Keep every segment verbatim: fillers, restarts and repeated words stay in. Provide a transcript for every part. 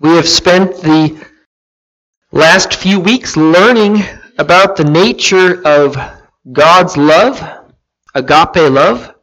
We have spent the last few weeks learning about the nature of God's love, agape love.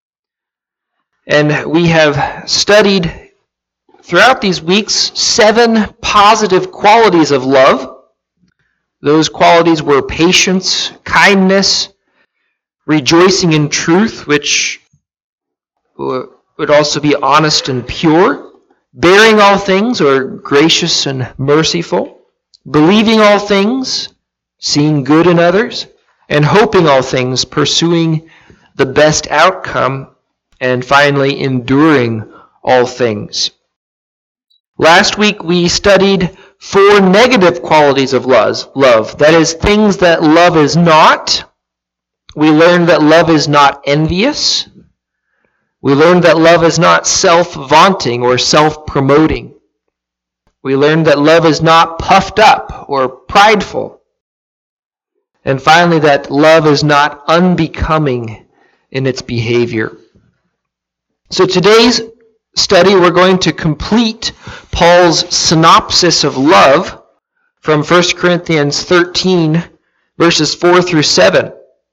And we have studied throughout these weeks seven positive qualities of love. Those qualities were patience, kindness, rejoicing in truth, which would also be honest and pure, bearing all things, or gracious and merciful, believing all things, seeing good in others, and hoping all things, pursuing the best outcome, and finally enduring all things. Last week we studied four negative qualities of love. That is, things that love is not. We learned that love is not envious. We learned that love is not self-vaunting or self-promoting. We learned that love is not puffed up or prideful. And finally, that love is not unbecoming in its behavior. So today's study, we're going to complete Paul's synopsis of love from First Corinthians thirteen, verses four through seven.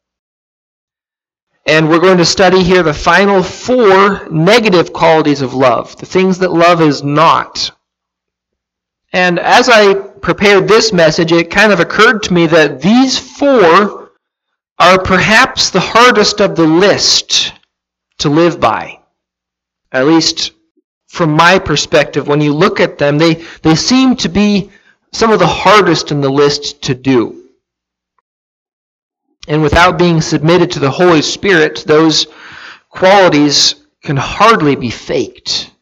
And we're going to study here the final four negative qualities of love, the things that love is not. And as I prepared this message, it kind of occurred to me that these four are perhaps the hardest of the list to live by. At least from my perspective, when you look at them, they, they seem to be some of the hardest in the list to do. And without being submitted to the Holy Spirit, those qualities can hardly be faked,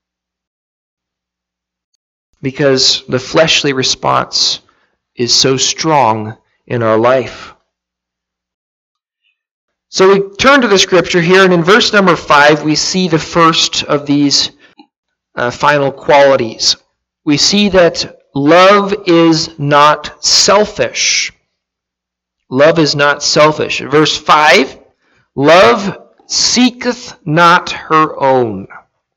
because the fleshly response is so strong in our life. So we turn to the scripture here, and in verse number five, we see the first of these uh, final qualities. We see that love is not selfish. Love is not selfish. Verse five, love seeketh not her own.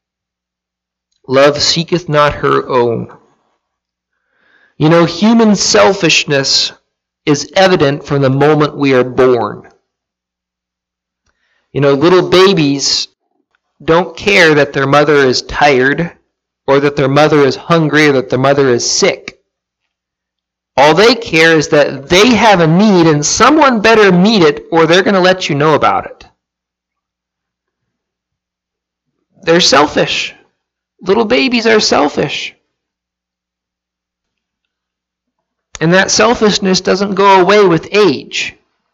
Love seeketh not her own. You know, human selfishness is evident from the moment we are born. You know, little babies don't care that their mother is tired, or that their mother is hungry, or that their mother is sick. All they care is that they have a need and someone better meet it, or they're going to let you know about it. They're selfish. Little babies are selfish. And that selfishness doesn't go away with age.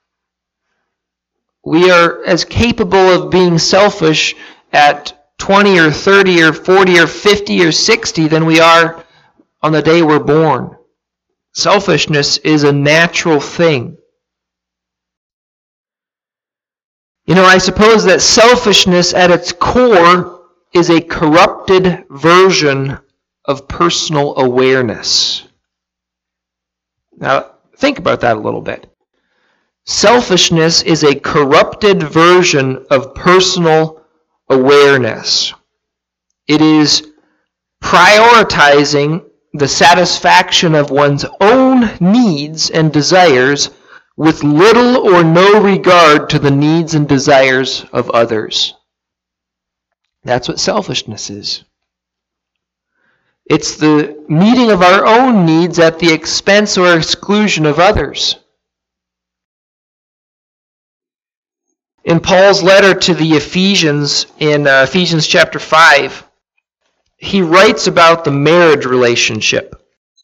We are as capable of being selfish at twenty or thirty or forty or fifty or sixty than we are on the day we're born. Selfishness is a natural thing. You know, I suppose that selfishness at its core is a corrupted version of personal awareness. Now, think about that a little bit. Selfishness is a corrupted version of personal awareness. It is prioritizing the satisfaction of one's own needs and desires with little or no regard to the needs and desires of others. That's what selfishness is. It's the meeting of our own needs at the expense or exclusion of others. In Paul's letter to the Ephesians, in uh, Ephesians chapter five, he writes about the marriage relationship.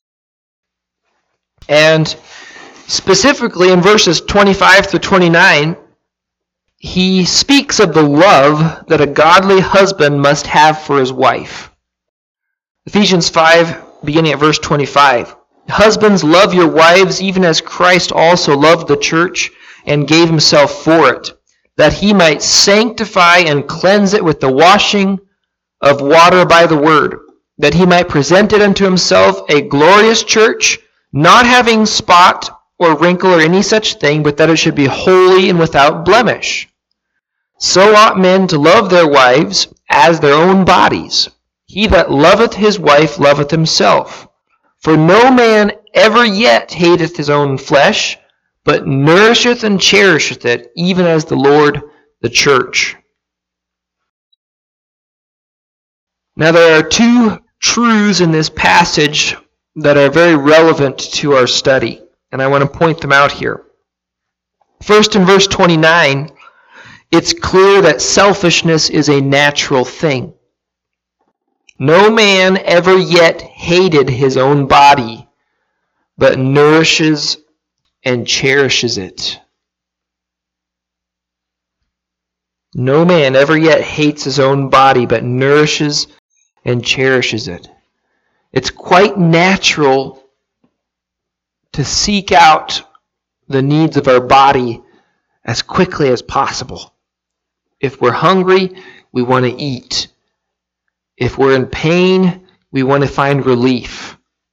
And specifically in verses twenty-five through twenty-nine, he speaks of the love that a godly husband must have for his wife. Ephesians five, beginning at verse twenty-five. Husbands, love your wives, even as Christ also loved the church and gave himself for it, that he might sanctify and cleanse it with the washing of water by the word, that he might present it unto himself a glorious church, not having spot or wrinkle or any such thing, but that it should be holy and without blemish. So ought men to love their wives as their own bodies. He that loveth his wife loveth himself. For no man ever yet hateth his own flesh, but nourisheth and cherisheth it, even as the Lord the church. Now there are two truths in this passage that are very relevant to our study, and I want to point them out here. First, in verse twenty-nine, it's clear that selfishness is a natural thing. No man ever yet hated his own body, but nourishes and cherishes it. No man ever yet hates his own body, but nourishes and cherishes it. It's quite natural to seek out the needs of our body as quickly as possible. If we're hungry, we want to eat. If we're in pain, we want to find relief.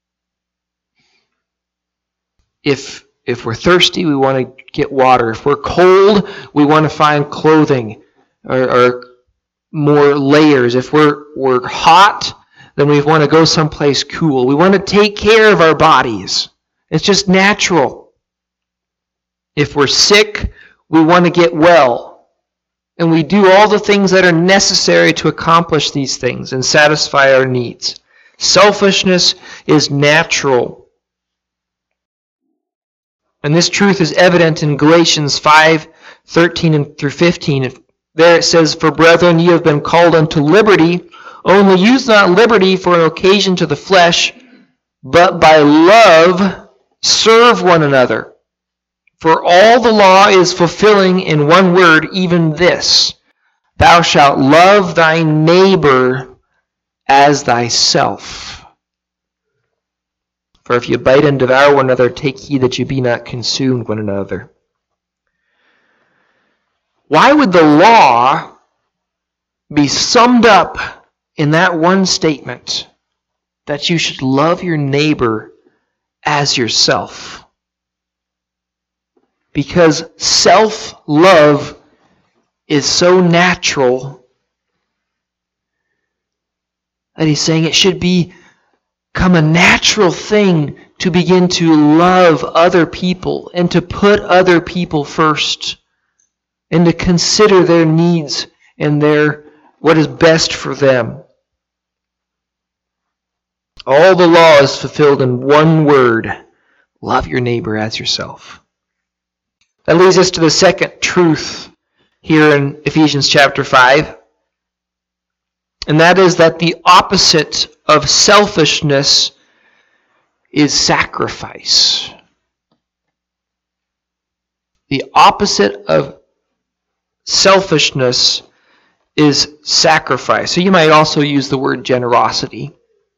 If if we're thirsty, we want to get water. If we're cold, we want to find clothing or, or more layers. If we're we're hot, then we want to go someplace cool. We want to take care of our bodies. It's just natural. If we're sick, we want to get well. And we do all the things that are necessary to accomplish these things and satisfy our needs. Selfishness is natural. And this truth is evident in Galatians five, thirteen through fifteen. There it says, For brethren, ye have been called unto liberty, only use not liberty for an occasion to the flesh, but by love serve one another. For all the law is fulfilling in one word, even this, Thou shalt love thy neighbor as thyself. For if you bite and devour one another, take heed that you be not consumed one another. Why would the law be summed up in that one statement, that you should love your neighbor as yourself? Because self-love is so natural that he's saying it should become a natural thing to begin to love other people and to put other people first and to consider their needs and their what is best for them. All the law is fulfilled in one word: love your neighbor as yourself. That leads us to the second truth here in Ephesians chapter five. And that is that the opposite of selfishness is sacrifice. The opposite of selfishness is sacrifice. So you might also use the word generosity.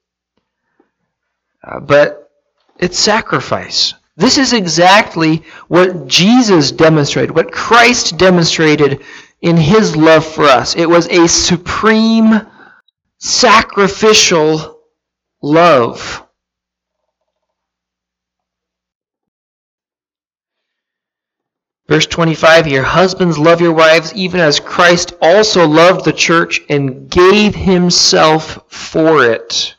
Uh, but it's sacrifice. This is exactly what Jesus demonstrated, what Christ demonstrated in his love for us. It was a supreme, sacrificial love. Verse twenty-five here, Husbands, love your wives, even as Christ also loved the church and gave himself for it.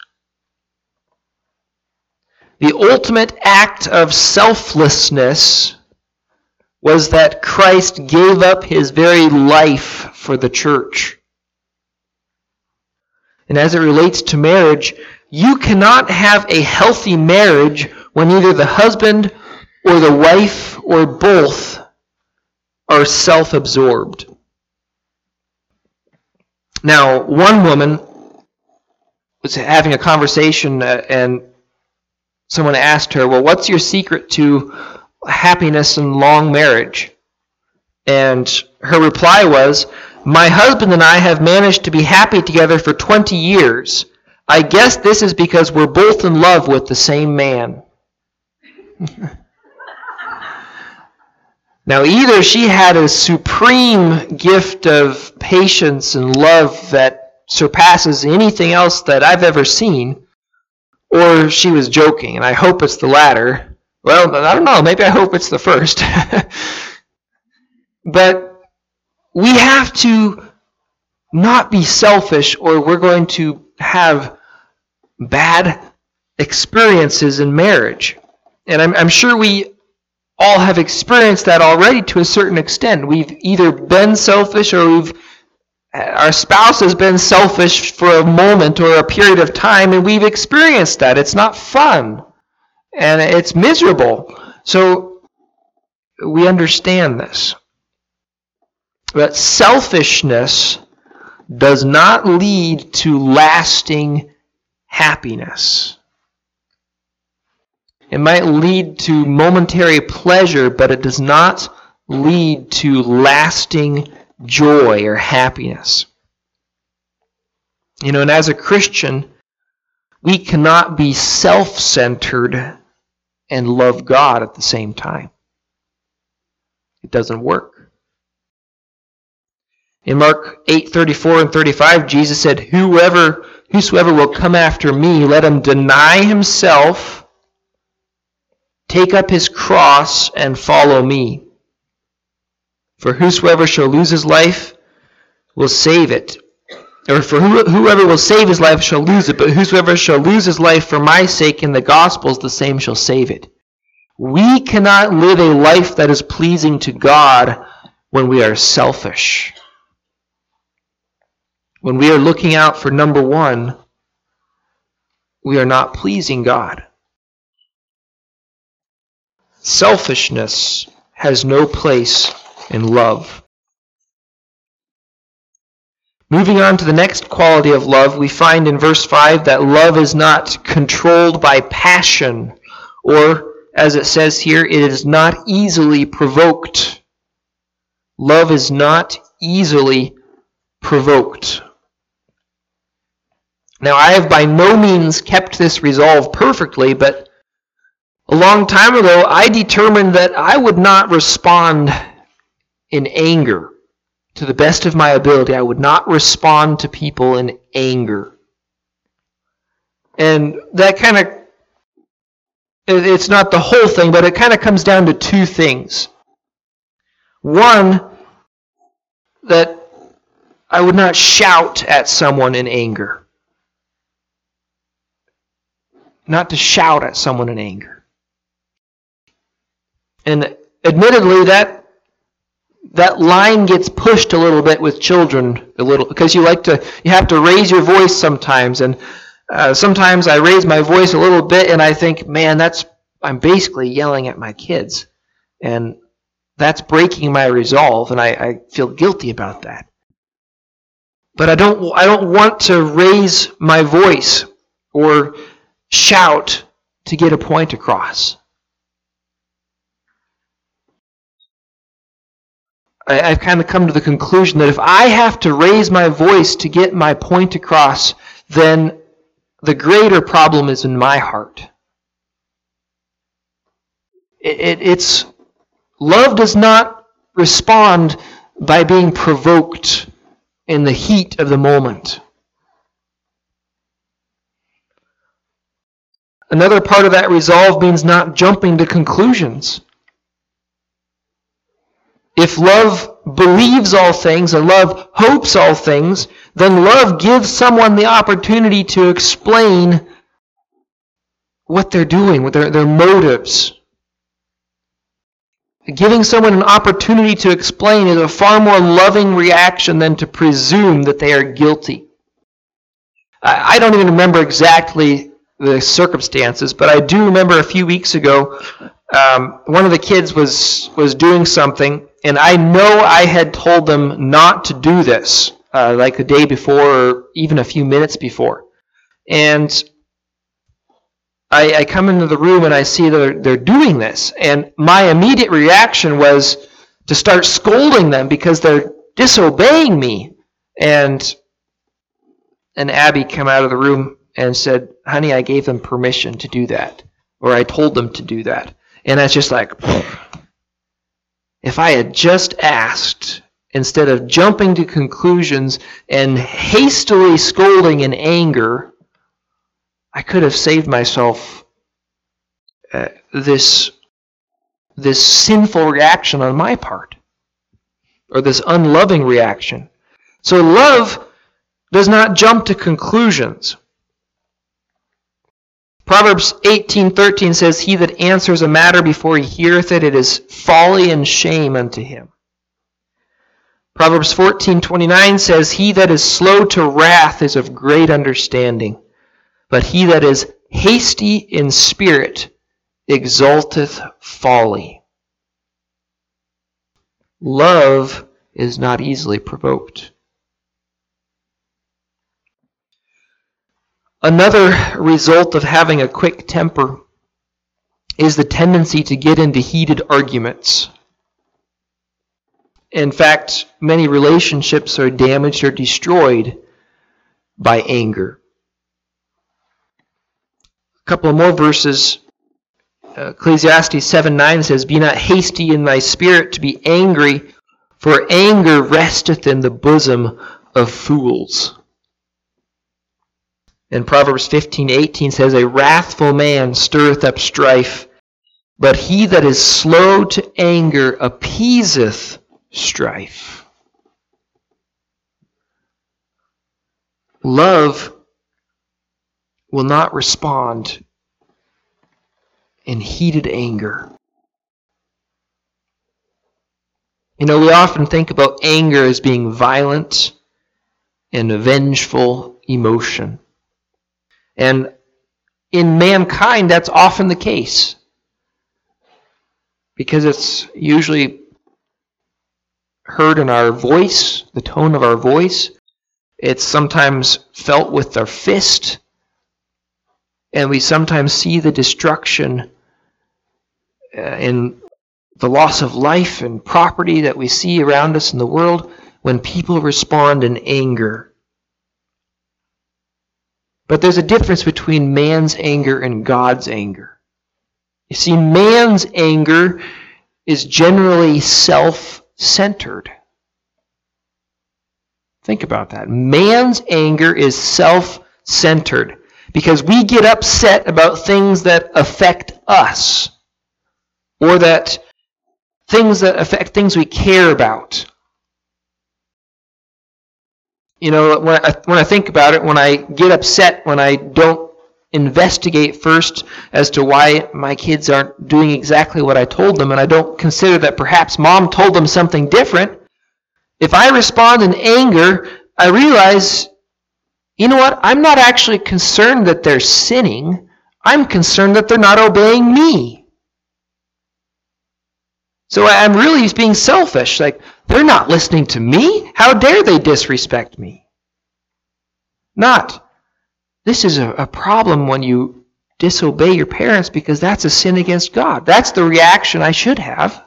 The ultimate act of selflessness was that Christ gave up his very life for the church. And as it relates to marriage, you cannot have a healthy marriage when either the husband or the wife or both are self-absorbed. Now, one woman was having a conversation uh, and someone asked her, well, what's your secret to happiness and long marriage? And her reply was, my husband and I have managed to be happy together for twenty years. I guess this is because we're both in love with the same man. Now, either she had a supreme gift of patience and love that surpasses anything else that I've ever seen, or she was joking, and I hope it's the latter. Well, I don't know. Maybe I hope it's the first. But we have to not be selfish, or we're going to have bad experiences in marriage. And I'm, I'm sure we all have experienced that already to a certain extent. We've either been selfish or we've our spouse has been selfish for a moment or a period of time, and we've experienced that. It's not fun, and it's miserable. So we understand this. But selfishness does not lead to lasting happiness. It might lead to momentary pleasure, but it does not lead to lasting joy or happiness. You know, and as a Christian, we cannot be self-centered and love God at the same time. It doesn't work. In Mark eight thirty-four and thirty-five, Jesus said, Whoever, whosoever will come after me, let him deny himself, take up his cross, and follow me. For whosoever shall lose his life will save it. Or for whoever will save his life shall lose it, but whosoever shall lose his life for my sake in the gospels, the same shall save it. We cannot live a life that is pleasing to God when we are selfish. When we are looking out for number one, we are not pleasing God. Selfishness has no place in love. Moving on to the next quality of love, we find in verse five that love is not controlled by passion, or, as it says here, it is not easily provoked. Love is not easily provoked. Now, I have by no means kept this resolve perfectly, but a long time ago, I determined that I would not respond in anger. To the best of my ability, I would not respond to people in anger. And that kind of, it's not the whole thing, but it kind of comes down to two things. One, that I would not shout at someone in anger. Not to shout at someone in anger. And admittedly, that that line gets pushed a little bit with children, a little, because you like to, you have to raise your voice sometimes, and uh, sometimes I raise my voice a little bit, and I think, man, that's, I'm basically yelling at my kids, and that's breaking my resolve, and I, I feel guilty about that. But I don't, I don't want to raise my voice or shout to get a point across. I've kind of come to the conclusion that if I have to raise my voice to get my point across, then the greater problem is in my heart. It, it, it's love does not respond by being provoked in the heat of the moment. Another part of that resolve means not jumping to conclusions. If love believes all things and love hopes all things, then love gives someone the opportunity to explain what they're doing, what their, their motives. Giving someone an opportunity to explain is a far more loving reaction than to presume that they are guilty. I, I don't even remember exactly the circumstances, but I do remember a few weeks ago, um, one of the kids was, was doing something, and I know I had told them not to do this, uh, like the day before or even a few minutes before. And I, I come into the room and I see they're, they're doing this. And my immediate reaction was to start scolding them because they're disobeying me. And, and Abby came out of the room and said, honey, I gave them permission to do that. Or I told them to do that. And I was just like, if I had just asked, instead of jumping to conclusions and hastily scolding in anger, I could have saved myself uh, this, this sinful reaction on my part, or this unloving reaction. So love does not jump to conclusions. Proverbs eighteen thirteen says, "He that answers a matter before he heareth it, it is folly and shame unto him." Proverbs fourteen twenty-nine says, "He that is slow to wrath is of great understanding, but he that is hasty in spirit exalteth folly." Love is not easily provoked. Another result of having a quick temper is the tendency to get into heated arguments. In fact, many relationships are damaged or destroyed by anger. A couple of more verses. Ecclesiastes seven nine says, "Be not hasty in thy spirit to be angry, for anger resteth in the bosom of fools." And Proverbs fifteen eighteen says, "A wrathful man stirreth up strife, but he that is slow to anger appeaseth strife." Love will not respond in heated anger. You know, we often think about anger as being violent and a vengeful emotion. And in mankind, that's often the case, because it's usually heard in our voice, the tone of our voice. It's sometimes felt with our fist, and we sometimes see the destruction uh, in the loss of life and property that we see around us in the world when people respond in anger. But there's a difference between man's anger and God's anger. You see, man's anger is generally self-centered. Think about that. Man's anger is self-centered because we get upset about things that affect us, or that things that affect things we care about. You know, when I, when I think about it, when I get upset, when I don't investigate first as to why my kids aren't doing exactly what I told them, and I don't consider that perhaps mom told them something different, if I respond in anger, I realize, you know what, I'm not actually concerned that they're sinning. I'm concerned that they're not obeying me. So I'm really being selfish. Like, they're not listening to me. How dare they disrespect me? Not, this is a, a problem when you disobey your parents because that's a sin against God. That's the reaction I should have.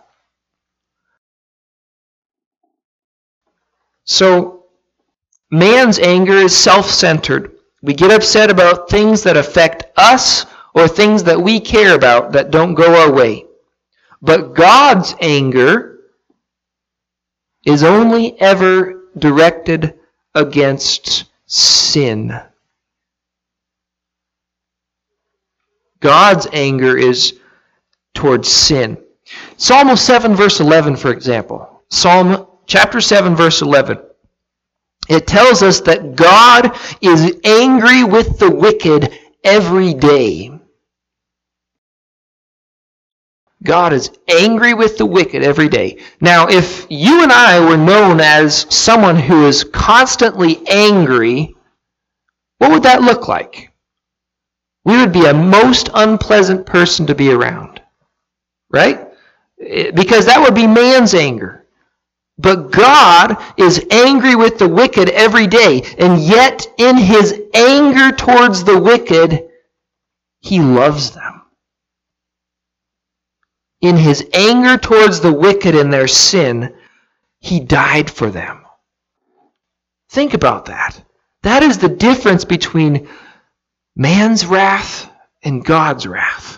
So, man's anger is self-centered. We get upset about things that affect us or things that we care about that don't go our way. But God's anger is only ever directed against sin. God's anger is towards sin. Psalm seven verse eleven, for example. Psalm chapter seven verse eleven. It tells us that God is angry with the wicked every day. God is angry with the wicked every day. Now, if you and I were known as someone who is constantly angry, what would that look like? We would be a most unpleasant person to be around, right? Because that would be man's anger. But God is angry with the wicked every day, and yet in his anger towards the wicked, he loves them. In his anger towards the wicked and their sin, he died for them. Think about that. That is the difference between man's wrath and God's wrath.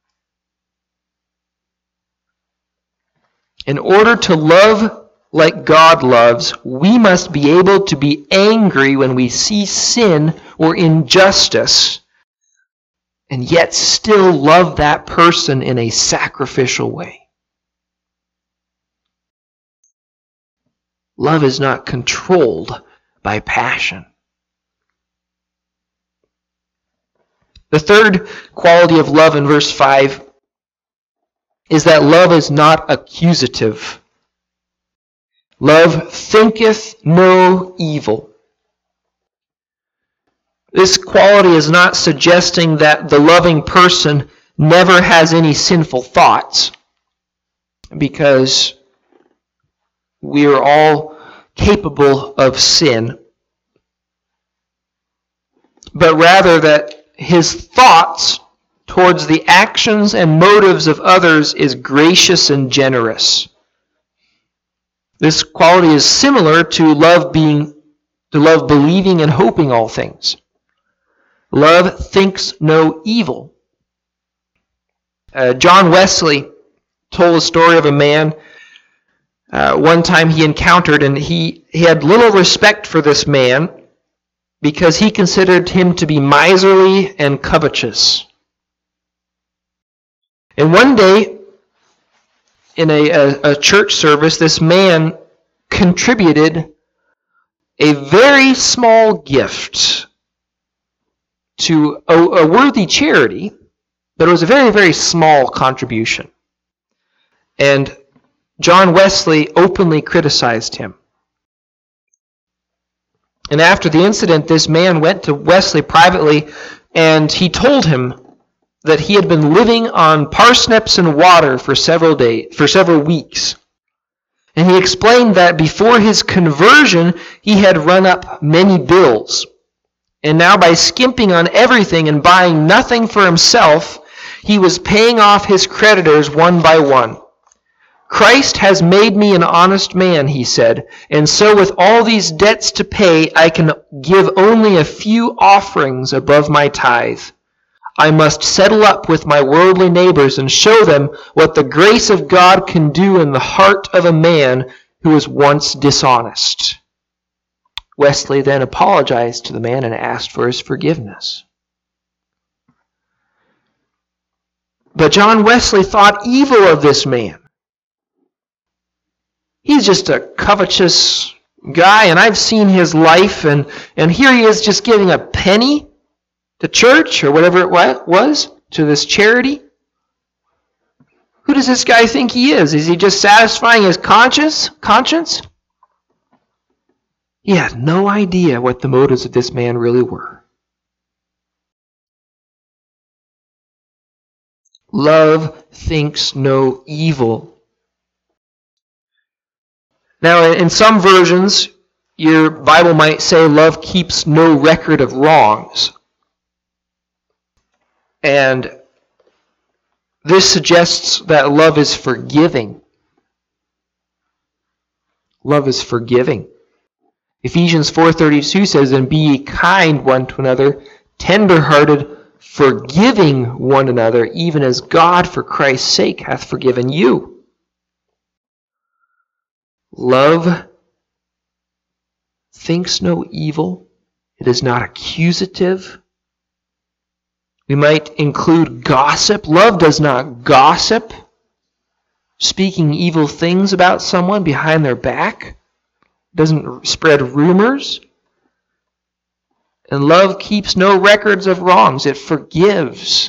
In order to love like God loves, we must be able to be angry when we see sin or injustice, and yet still love that person in a sacrificial way. Love is not controlled by passion. The third quality of love in verse five is that love is not accusative. Love thinketh no evil. This quality is not suggesting that the loving person never has any sinful thoughts, because we are all capable of sin, but rather that his thoughts towards the actions and motives of others is gracious and generous. This quality is similar to love being, to love believing and hoping all things. Love thinks no evil. Uh, John Wesley told a story of a man uh, one time he encountered, and he, he had little respect for this man because he considered him to be miserly and covetous. And one day, in a, a, a church service, this man contributed a very small gift to a, a worthy charity, but it was a very, very small contribution. And John Wesley openly criticized him. And after the incident, this man went to Wesley privately, and he told him that he had been living on parsnips and water for several days, for several weeks. And he explained that before his conversion, he had run up many bills. And now by skimping on everything and buying nothing for himself, he was paying off his creditors one by one. Christ has made me an honest man, he said, and so with all these debts to pay, I can give only a few offerings above my tithe. I must settle up with my worldly neighbors and show them what the grace of God can do in the heart of a man who was once dishonest. Wesley then apologized to the man and asked for his forgiveness. But John Wesley thought evil of this man. He's just a covetous guy, and I've seen his life, and, and here he is just giving a penny to church, or whatever it was, to this charity. Who does this guy think he is? Is he just satisfying his conscience? Conscience? He had no idea what the motives of this man really were. Love thinks no evil. Now, in some versions, your Bible might say love keeps no record of wrongs. And this suggests that love is forgiving. Love is forgiving. Ephesians four thirty-two says, "And be ye kind one to another, tender-hearted, forgiving one another, even as God for Christ's sake hath forgiven you." Love thinks no evil. It is not accusative. We might include gossip. Love does not gossip, speaking evil things about someone behind their back. Doesn't spread rumors. And love keeps no records of wrongs. It forgives.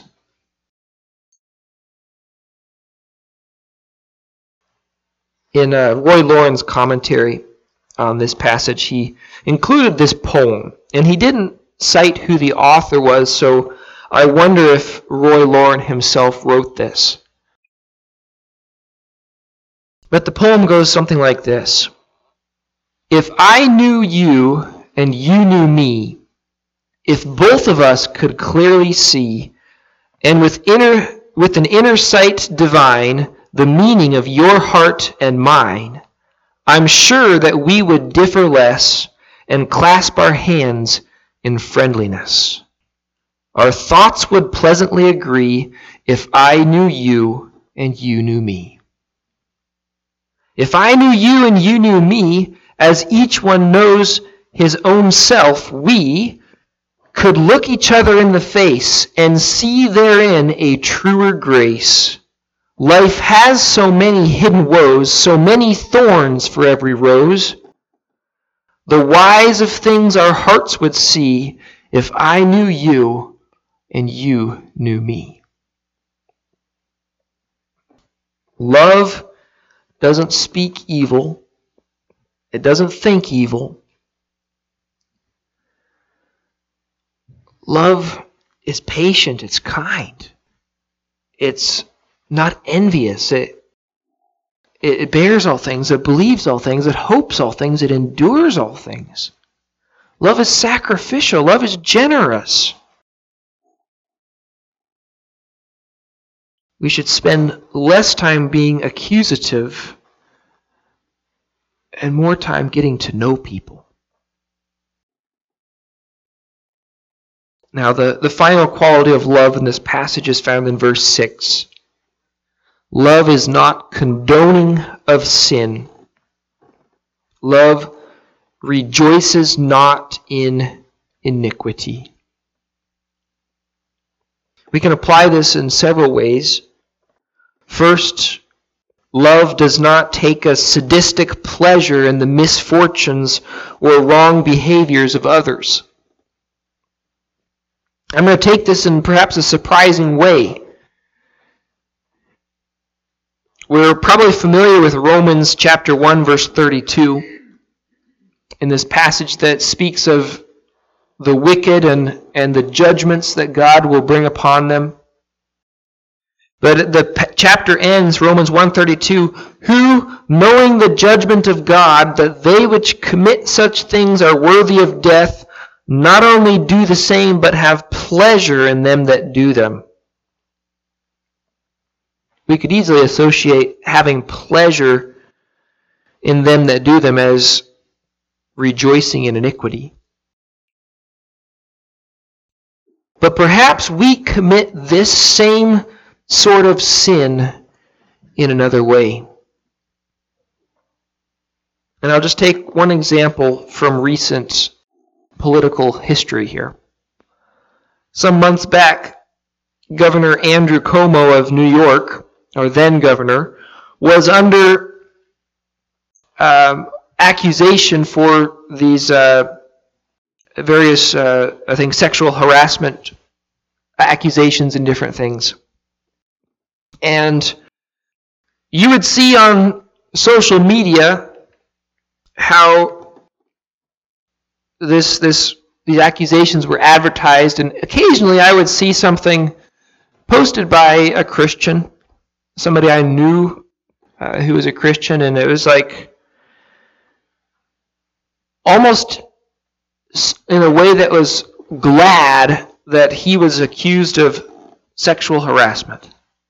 In uh, Roy Lauren's commentary on this passage, he included this poem, and he didn't cite who the author was, so I wonder if Roy Lauren himself wrote this. But the poem goes something like this. If I knew you and you knew me, if both of us could clearly see, and with inner with an inner sight divine, the meaning of your heart and mine, I'm sure that we would differ less and clasp our hands in friendliness. Our thoughts would pleasantly agree if I knew you and you knew me. If I knew you and you knew me, as each one knows his own self, we could look each other in the face and see therein a truer grace. Life has so many hidden woes, so many thorns for every rose. The wise of things our hearts would see if I knew you and you knew me. Love doesn't speak evil. It doesn't think evil. Love is patient. It's kind. It's not envious. It, it bears all things. It believes all things. It hopes all things. It endures all things. Love is sacrificial. Love is generous. We should spend less time being accusative and more time getting to know people. Now, the, the final quality of love in this passage is found in verse six. Love is not condoning of sin. Love rejoices not in iniquity. We can apply this in several ways. First, love does not take a sadistic pleasure in the misfortunes or wrong behaviors of others. I'm going to take this in perhaps a surprising way. We're probably familiar with Romans chapter one, verse thirty-two, in this passage that speaks of the wicked and, and the judgments that God will bring upon them. But the p- chapter ends, Romans one thirty-two, who, knowing the judgment of God, that they which commit such things are worthy of death, not only do the same, but have pleasure in them that do them. We could easily associate having pleasure in them that do them as rejoicing in iniquity. But perhaps we commit this same sort of sin in another way. And I'll just take one example from recent political history here. Some months back, Governor Andrew Cuomo of New York, or then governor, was under um, accusation for these uh, various, uh, I think, sexual harassment accusations and different things. And you would see on social media how this this these accusations were advertised, and occasionally I would see something posted by a Christian, somebody I knew uh, who was a Christian, and it was like almost in a way that was glad that he was accused of sexual harassment.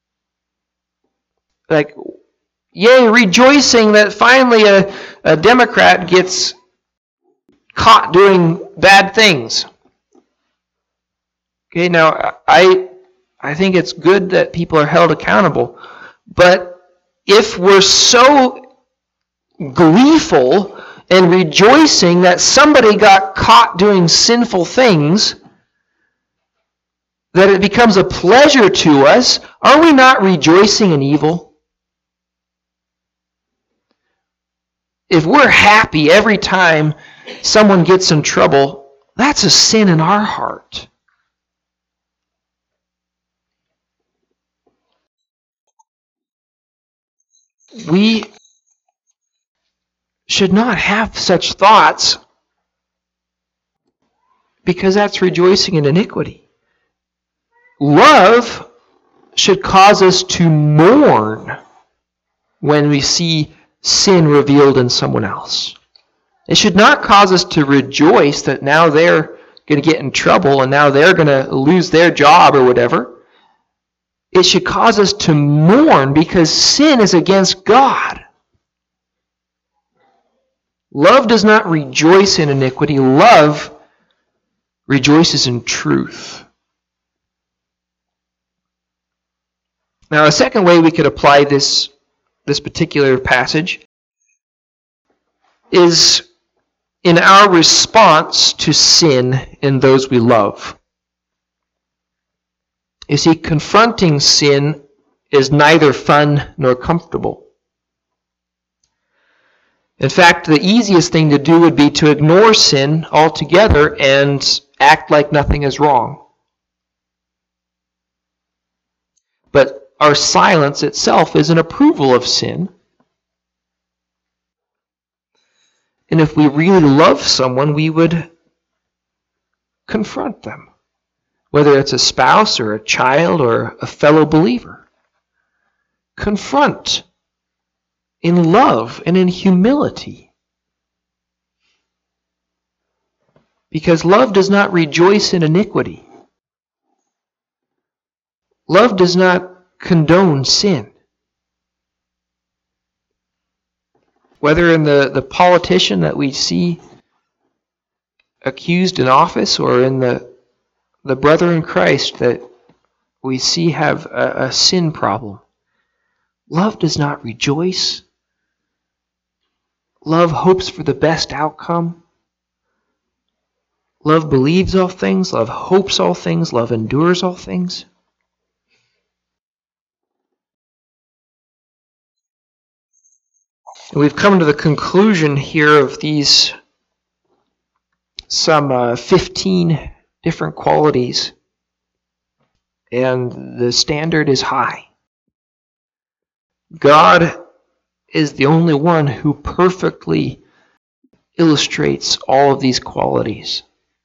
Like, yay, rejoicing that finally a, a Democrat gets caught doing bad things. Okay, now I I think it's good that people are held accountable, but if we're so gleeful and rejoicing that somebody got caught doing sinful things, that it becomes a pleasure to us, are we not rejoicing in evil? If we're happy every time someone gets in trouble, that's a sin in our heart. We should not have such thoughts because that's rejoicing in iniquity. Love should cause us to mourn when we see sin revealed in someone else. It should not cause us to rejoice that now they're going to get in trouble and now they're going to lose their job or whatever. It should cause us to mourn because sin is against God. Love does not rejoice in iniquity. Love rejoices in truth. Now, a second way we could apply this, this particular passage is in our response to sin in those we love. You see, confronting sin is neither fun nor comfortable. In fact, the easiest thing to do would be to ignore sin altogether and act like nothing is wrong. But our silence itself is an approval of sin. And if we really love someone, we would confront them, whether it's a spouse or a child or a fellow believer. Confront in love and in humility. Because love does not rejoice in iniquity. Love does not condone sin. Whether in the, the politician that we see accused in office or in the, the brother in Christ that we see have a, a sin problem, love does not rejoice. Love hopes for the best outcome. Love believes all things. Love hopes all things. Love endures all things. And we've come to the conclusion here of these some uh, fifteen different qualities. And the standard is high. God is the only one who perfectly illustrates all of these qualities.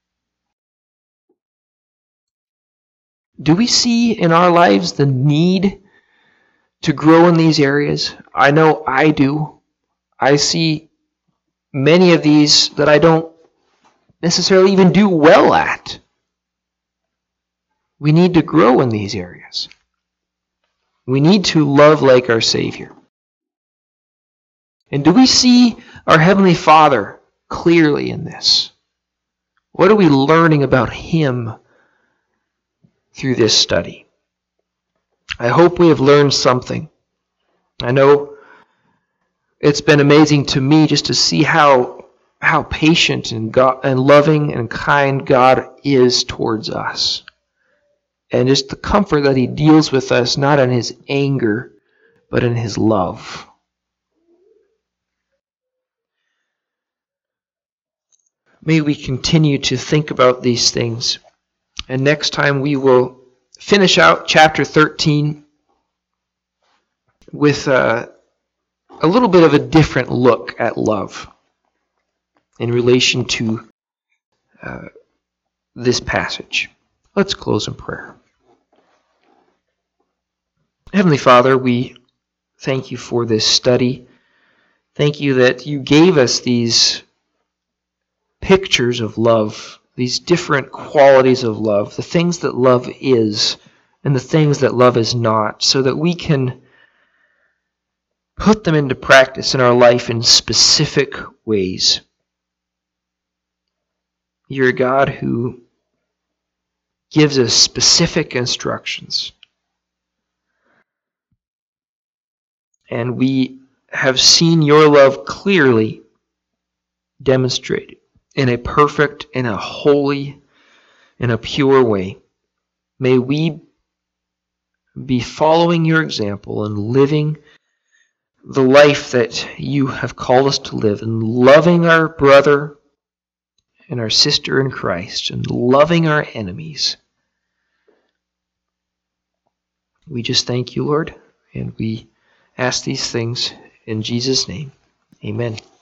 Do we see in our lives the need to grow in these areas? I know I do. I see many of these that I don't necessarily even do well at. We need to grow in these areas. We need to love like our Savior. And do we see our Heavenly Father clearly in this? What are we learning about Him through this study? I hope we have learned something. I know it's been amazing to me just to see how how patient and God, and loving and kind God is towards us. And just the comfort that He deals with us, not in His anger, but in His love. May we continue to think about these things. And next time we will finish out chapter thirteen with a, a little bit of a different look at love in relation to uh, this passage. Let's close in prayer. Heavenly Father, we thank you for this study. Thank you that you gave us these pictures of love, these different qualities of love, the things that love is and the things that love is not, so that we can put them into practice in our life in specific ways. You're a God who gives us specific instructions. And we have seen your love clearly demonstrated in a perfect, in a holy, in a pure way. May we be following your example and living the life that you have called us to live, and loving our brother and our sister in Christ, and loving our enemies. We just thank you, Lord, and we ask these things in Jesus' name. Amen.